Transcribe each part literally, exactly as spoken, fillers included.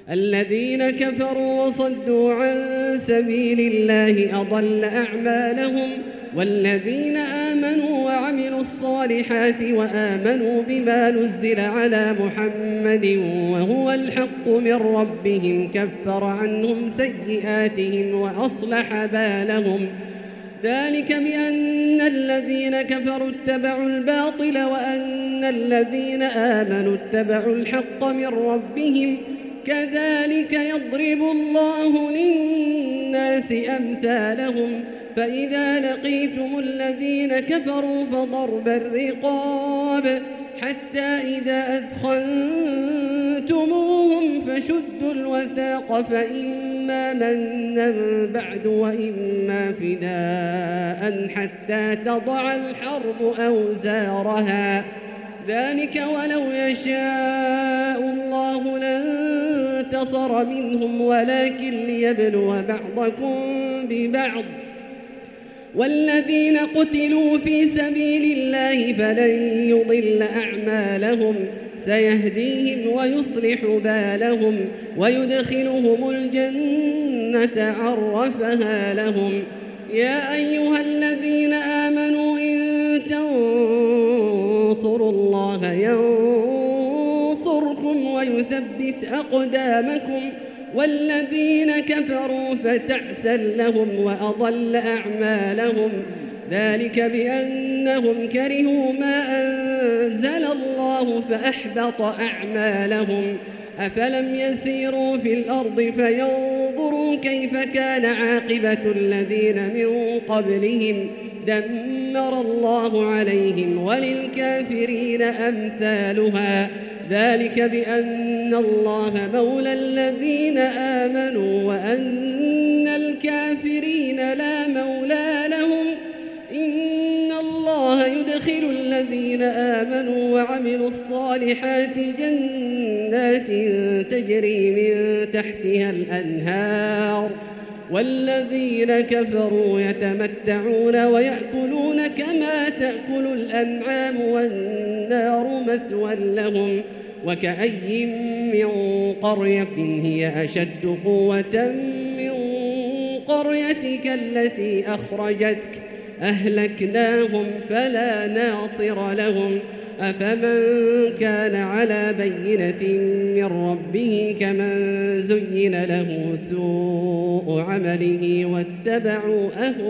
الذين كفروا وصدوا عن سبيل الله أضل أعمالهم. والذين آمنوا وعملوا الصالحات وآمنوا بما نزل على محمد وهو الحق من ربهم كفر عنهم سيئاتهم وأصلح بالهم. ذلك بأن الذين كفروا اتبعوا الباطل وأن الذين آمنوا اتبعوا الحق من ربهم. كذلك يضرب الله للناس أمثالهم. فإذا لقيتم الذين كفروا فضرب الرقاب حتى إذا أثخنتموهم فشدوا الوثاق فإما منا بعد وإما فداء حتى تضع الحرب أوزارها. ذلك ولو يشاء الله لانتصر منهم ولكن ليبلو بعضكم ببعض. والذين قتلوا في سبيل الله فلن يضل أعمالهم سيهديهم ويصلح بالهم ويدخلهم الجنة عرفها لهم. يا أيها الذين آمنوا إن تنصروا الله ينصركم ويثبت أقدامكم. والذين كفروا فتعسا لهم وأضل أعمالهم. ذلك بأنهم كرهوا ما أنزل الله فأحبط أعمالهم. أفلم يسيروا في الأرض فينظروا كيف كان عاقبة الذين من قبلهم دمر الله عليهم وللكافرين أمثالها. ذلك بأن الله مولى الذين آمنوا وأن الكافرين لا مولى لهم. إن الله يدخل الذين آمنوا وعملوا الصالحات جنات تجري من تحتها الأنهار. والذين كفروا يتمتعون ويأكلون كما تأكل الأنعام والنار مثوى لهم. وكأي من قرية هي أشد قوة من قريتك التي أخرجتك أهلكناهم فلا ناصر لهم. أفمن كان على بينة من ربه كمن زين له سوء عمله واتبعوا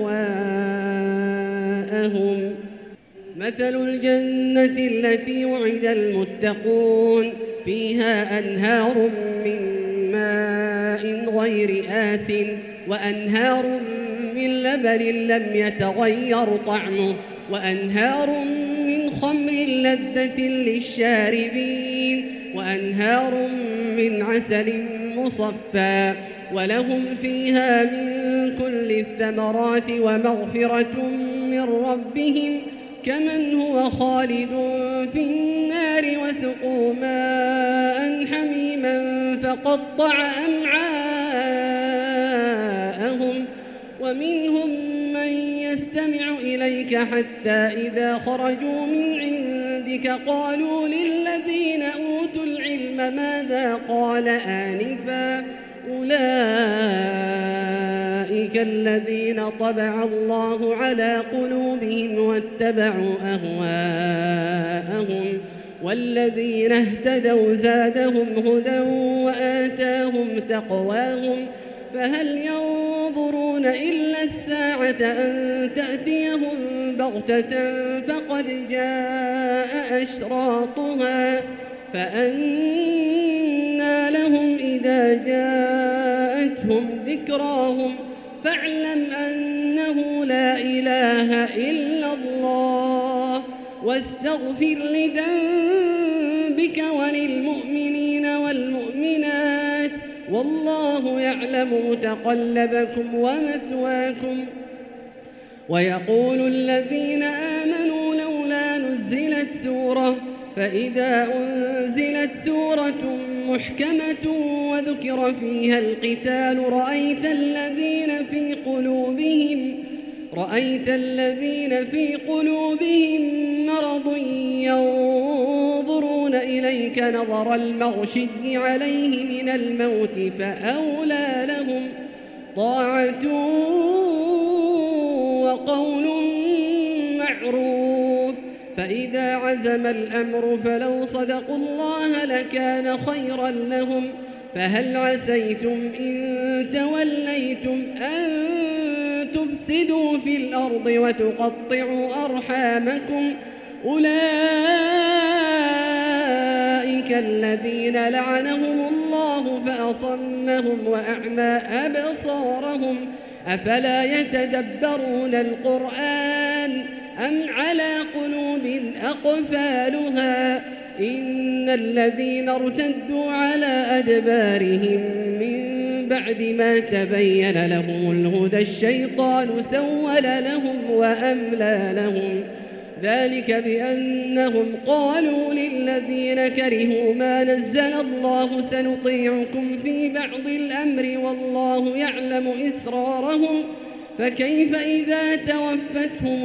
أهواءهم. مثل الجنة التي وعد المتقون فيها أنهار من ماء غير آسٍ وأنهار من لبن لم يتغير طعمه وأنهار من خمر لذة للشاربين وأنهار من عسل مصفى ولهم فيها من كل الثمرات ومغفرة من ربهم كمن هو خالد في النار وسقوا ماء حميما فقطع أمعاءهم. ومنهم من يستمع إليك حتى إذا خرجوا من عندك قالوا للذين أوتوا العلم ماذا قال آنفا أولئك الذين طبع الله على قلوبهم واتبعوا أهواءهم. والذين اهتدوا زادهم هدى وآتاهم تقواهم. فهل ينظرون إلا الساعة أن تأتيهم بغتة فقد جاء أشراطها فأنى لهم إذا جاءتهم ذكراهم. فاعلم أنه لا إله إلا الله واستغفر لذنبك وللمؤمنين والمؤمنات والله يعلم متقلبكم ومثواكم. ويقول الذين آمنوا لولا نزلت سورة فإذا أنزلت سورة محكمة وذكر فيها القتال رأيت الذين في قلوبهم رأيت الذين في قلوبهم مرض ينظرون إليك نظر المغشي عليه من الموت فأولى لهم طاعة وقول معروف. فإذا عزم الأمر فلو صدقوا الله لكان خيرا لهم. فهل عسيتم إن توليتم أن تفسدوا في الأرض وتقطعوا أرحامكم؟ أولئك الذين لعنهم الله فأصمهم وأعمى أبصارهم. أفلا يتدبرون القرآن أم على قلوب أقفالها؟ إن الذين ارتدوا على أدبارهم من بعد ما تبين لهم الهدى الشيطان سول لهم وأملى لهم. ذلك بأنهم قالوا للذين كرهوا ما نزل الله سنطيعكم في بعض الأمر والله يعلم إسرارهم. فكيف إذا توفتهم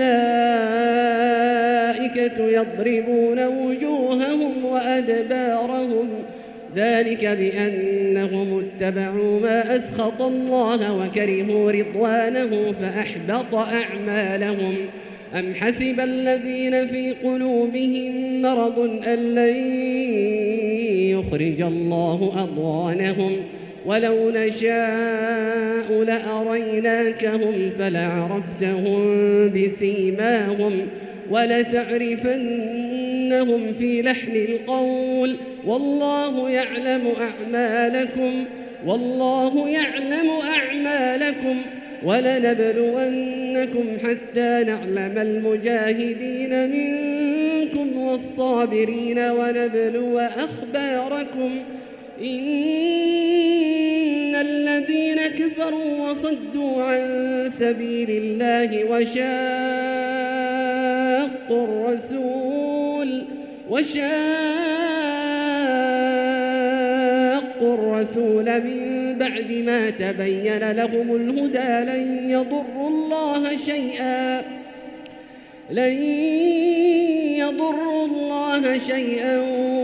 الملائكة يضربون وجوههم وأدبارهم؟ ذلك بأنهم اتبعوا ما أسخط الله وكرهوا رضوانه فأحبط أعمالهم. أم حسب الذين في قلوبهم مرض أن لن يخرج الله أضغانهم؟ ولو نشاء لأريناكهم فلعرفتهم بسيماهم ولتعرفنهم في لحن القول والله يعلم أعمالكم والله يعلم أعمالكم ولنبلونكم حتى نعلم المجاهدين منكم والصابرين ونبلو أخباركم. إن الذين كفروا وصدوا عن سبيل الله وشاقوا الرسول وشاقوا الرسول من بعد ما تبين لهم الهدى لن يضروا الله شيئا لن يضروا الله شيئا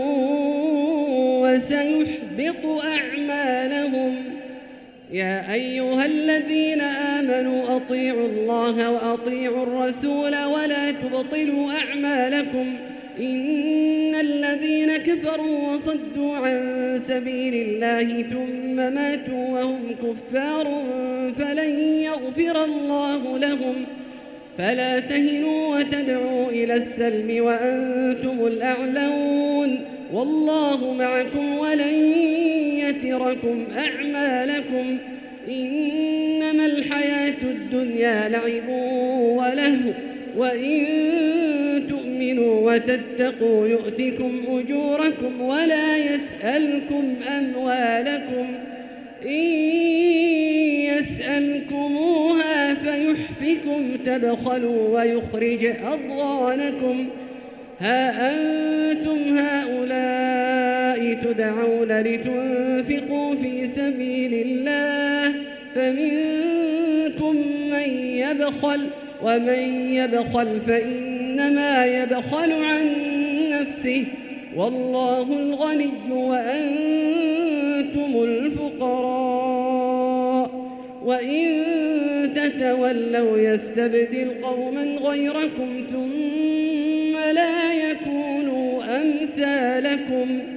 وسيحبط أعمالهم. يا أيها الذين آمنوا أطيعوا الله وأطيعوا الرسول ولا تبطلوا أعمالكم. إن الذين كفروا وصدوا عن سبيل الله ثم ماتوا وهم كفار فلن يغفر الله لهم. فلا تهنوا وتدعوا إلى السلم وأنتم الأعلون والله معكم ولن يتركم أعمالكم. إنما الحياة الدنيا لعب ولهو وإن تؤمنوا وتتقوا يؤتكم أجوركم ولا يسألكم أموالكم. إن يسألكموها فيحفكم تبخلوا ويخرج أضغانكم. ها أنتم هؤلاء تدعون لتنفقوا في سبيل الله فمنكم من يبخل ومن يبخل فإنما يبخل عن نفسه والله الغني وأنتم الفقراء. وإن تتولوا يستبدل قوما غيركم ثم لا يكونوا أمثالكم.